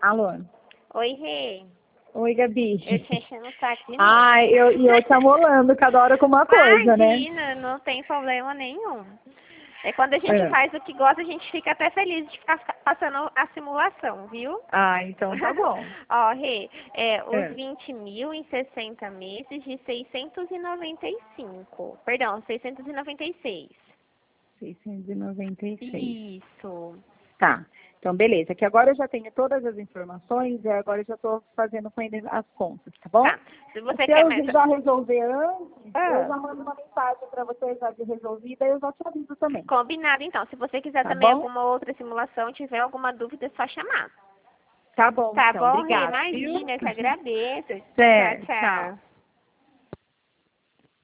Alô? Oi, Rê. Oi, Gabi. Eu te enchendo o saco de novo. Ai, eu te amolando cada hora com uma coisa, né? Imagina, não tem problema nenhum. É quando a gente faz o que gosta, a gente fica até feliz de ficar passando a simulação, viu? Ah, então tá bom. Ó, Rê, os 20 mil em 60 meses de 695. Perdão, 696. 696. Isso. Tá. Então, beleza. Que agora eu já tenho todas as informações e agora eu já tô fazendo com ele as contas, tá bom? Tá. Se você Se quer eu mais... já resolver antes, eu já mando uma mensagem pra você já de resolvida e eu já te aviso também. Combinado, então. Se você quiser Tá também bom? alguma outra simulação, tiver alguma dúvida, é só chamar. Tá bom, Tá então. bom, Rê? Obrigada, viu? Imagina, eu te agradeço. Certo, Tchau, tchau. tchau.